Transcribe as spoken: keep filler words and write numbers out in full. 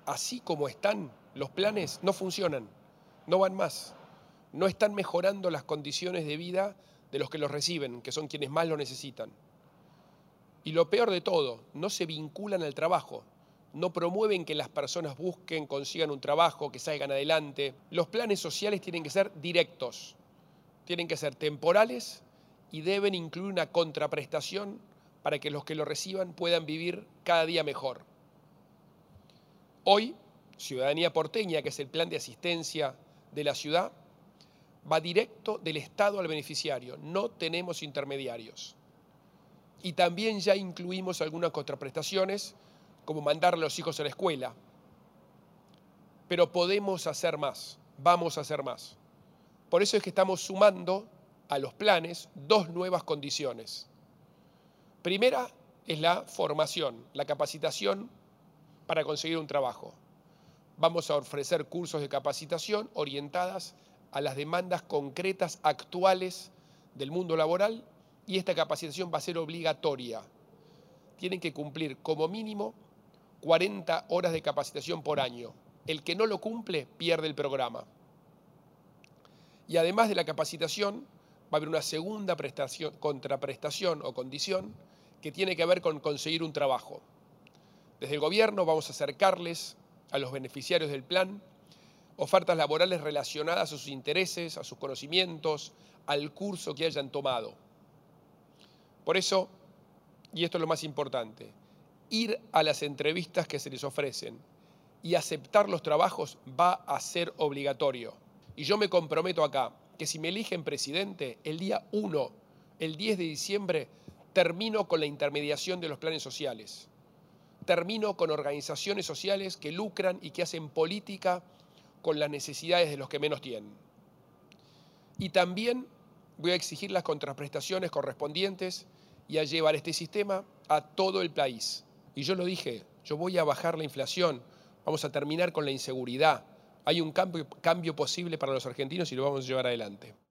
así como están, los planes no funcionan, no van más. No están mejorando las condiciones de vida de los que los reciben, que son quienes más lo necesitan. Y lo peor de todo, no se vinculan al trabajo, no promueven que las personas busquen, consigan un trabajo, que salgan adelante. Los planes sociales tienen que ser directos, tienen que ser temporales y deben incluir una contraprestación para que los que lo reciban puedan vivir cada día mejor. Hoy, Ciudadanía Porteña, que es el plan de asistencia de la ciudad, va directo del Estado al beneficiario, no tenemos intermediarios. Y también ya incluimos algunas contraprestaciones, como mandar a los hijos a la escuela. Pero podemos hacer más, vamos a hacer más. Por eso es que estamos sumando a los planes dos nuevas condiciones. Primera es la formación, la capacitación para conseguir un trabajo. Vamos a ofrecer cursos de capacitación orientadas a las demandas concretas actuales del mundo laboral y esta capacitación va a ser obligatoria. Tienen que cumplir como mínimo cuarenta horas de capacitación por año. El que no lo cumple pierde el programa. Y además de la capacitación, va a haber una segunda prestación, contraprestación o condición que tiene que ver con conseguir un trabajo. Desde el gobierno vamos a acercarles a los beneficiarios del plan ofertas laborales relacionadas a sus intereses, a sus conocimientos, al curso que hayan tomado. Por eso, y esto es lo más importante, ir a las entrevistas que se les ofrecen y aceptar los trabajos va a ser obligatorio. Y yo me comprometo acá que si me eligen presidente, el día uno, el diez de diciembre, termino con la intermediación de los planes sociales. Termino con organizaciones sociales que lucran y que hacen política con las necesidades de los que menos tienen. Y también voy a exigir las contraprestaciones correspondientes y a llevar este sistema a todo el país. Y yo lo dije, yo voy a bajar la inflación, vamos a terminar con la inseguridad. Hay un cambio, cambio posible para los argentinos y lo vamos a llevar adelante.